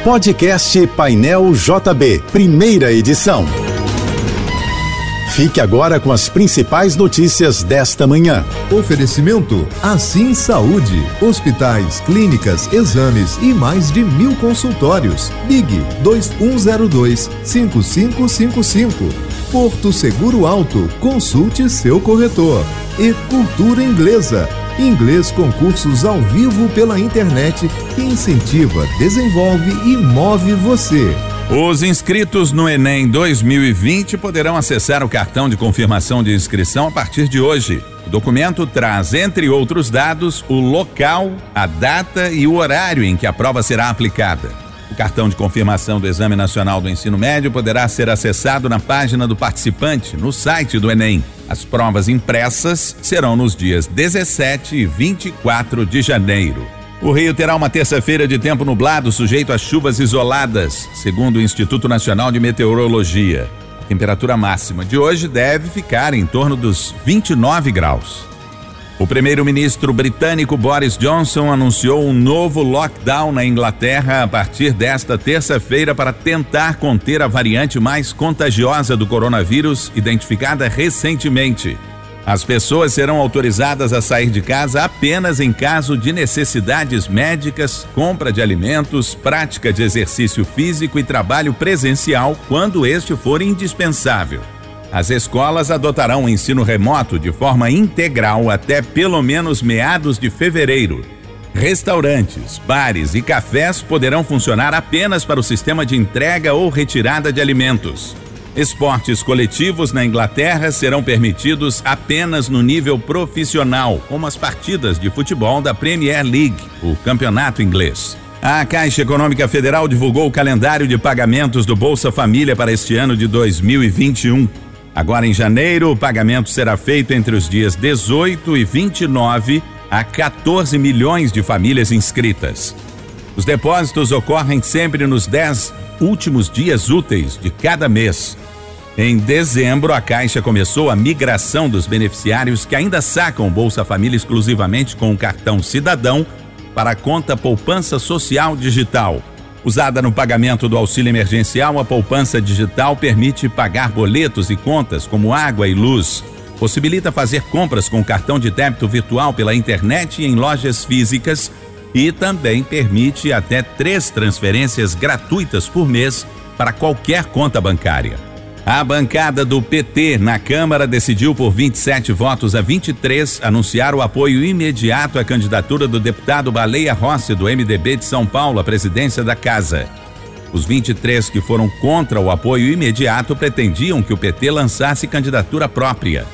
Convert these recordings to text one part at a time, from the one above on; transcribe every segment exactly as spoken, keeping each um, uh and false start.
Podcast Painel J B, primeira edição. Fique agora com as principais notícias desta manhã. Oferecimento Assim Saúde, hospitais, clínicas, exames e mais de mil consultórios. Ligue dois um zero dois, cinco cinco cinco cinco. Porto Seguro Alto, consulte seu corretor. E Cultura Inglesa, inglês com cursos ao vivo pela internet que incentiva, desenvolve e move você. Os inscritos no Enem dois mil e vinte poderão acessar o cartão de confirmação de inscrição a partir de hoje. O documento traz, entre outros dados, o local, a data e o horário em que a prova será aplicada. O cartão de confirmação do Exame Nacional do Ensino Médio poderá ser acessado na página do participante, no site do Enem. As provas impressas serão nos dias dezessete e vinte e quatro de janeiro. O Rio terá uma terça-feira de tempo nublado, sujeito a chuvas isoladas, segundo o Instituto Nacional de Meteorologia. A temperatura máxima de hoje deve ficar em torno dos vinte e nove graus. O primeiro-ministro britânico Boris Johnson anunciou um novo lockdown na Inglaterra a partir desta terça-feira para tentar conter a variante mais contagiosa do coronavírus, identificada recentemente. As pessoas serão autorizadas a sair de casa apenas em caso de necessidades médicas, compra de alimentos, prática de exercício físico e trabalho presencial quando este for indispensável. As escolas adotarão o ensino remoto de forma integral até pelo menos meados de fevereiro. Restaurantes, bares e cafés poderão funcionar apenas para o sistema de entrega ou retirada de alimentos. Esportes coletivos na Inglaterra serão permitidos apenas no nível profissional, como as partidas de futebol da Premier League, o campeonato inglês. A Caixa Econômica Federal divulgou o calendário de pagamentos do Bolsa Família para este ano de dois mil e vinte e um. Agora em janeiro, o pagamento será feito entre os dias dezoito e vinte e nove a quatorze milhões de famílias inscritas. Os depósitos ocorrem sempre nos dez últimos dias úteis de cada mês. Em dezembro, a Caixa começou a migração dos beneficiários que ainda sacam o Bolsa Família exclusivamente com o cartão Cidadão para a conta Poupança Social Digital. Usada no pagamento do auxílio emergencial, a poupança digital permite pagar boletos e contas como água e luz. Possibilita fazer compras com cartão de débito virtual pela internet e em lojas físicas e também permite até três transferências gratuitas por mês para qualquer conta bancária. A bancada do P T na Câmara decidiu por vinte e sete votos a vinte e três anunciar o apoio imediato à candidatura do deputado Baleia Rossi do M D B de São Paulo à presidência da Casa. Os vinte e três que foram contra o apoio imediato pretendiam que o P T lançasse candidatura própria.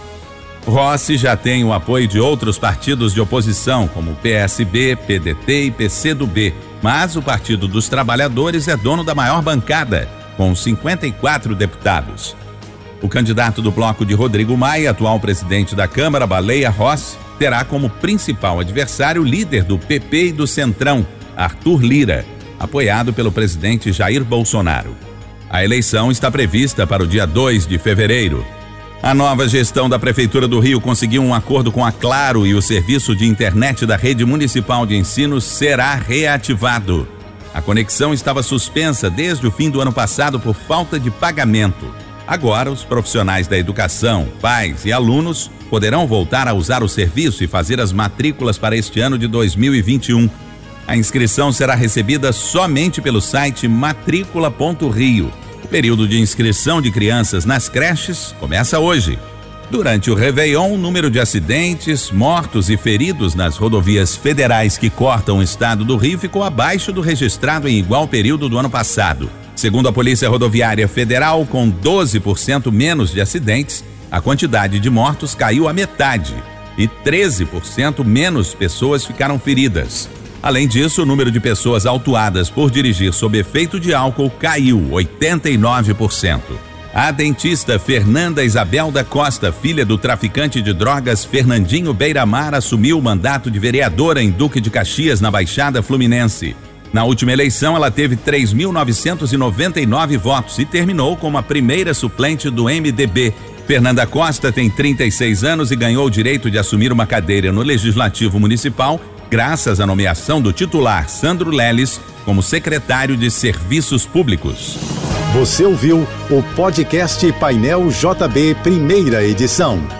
Rossi já tem o apoio de outros partidos de oposição, como P S B, P D T e P C do B, mas o Partido dos Trabalhadores é dono da maior bancada, com cinquenta e quatro deputados. O candidato do bloco de Rodrigo Maia, atual presidente da Câmara, Baleia Rossi, terá como principal adversário o líder do P P e do Centrão, Arthur Lira, apoiado pelo presidente Jair Bolsonaro. A eleição está prevista para o dia dois de fevereiro. A nova gestão da Prefeitura do Rio conseguiu um acordo com a Claro e o serviço de internet da Rede Municipal de Ensino será reativado. A conexão estava suspensa desde o fim do ano passado por falta de pagamento. Agora, os profissionais da educação, pais e alunos poderão voltar a usar o serviço e fazer as matrículas para este ano de dois mil e vinte e um. A inscrição será recebida somente pelo site matrícula ponto rio. O período de inscrição de crianças nas creches começa hoje. Durante o Réveillon, o número de acidentes, mortos e feridos nas rodovias federais que cortam o estado do Rio ficou abaixo do registrado em igual período do ano passado. Segundo a Polícia Rodoviária Federal, com doze por cento menos de acidentes, a quantidade de mortos caiu à metade e treze por cento menos pessoas ficaram feridas. Além disso, o número de pessoas autuadas por dirigir sob efeito de álcool caiu oitenta e nove por cento. A dentista Fernanda Isabel da Costa, filha do traficante de drogas Fernandinho Beiramar, assumiu o mandato de vereadora em Duque de Caxias, na Baixada Fluminense. Na última eleição, ela teve três mil novecentos e noventa e nove votos e terminou como a primeira suplente do M D B. Fernanda Costa tem trinta e seis anos e ganhou o direito de assumir uma cadeira no Legislativo Municipal graças à nomeação do titular Sandro Leles como secretário de Serviços Públicos. Você ouviu o podcast Painel J B, primeira edição.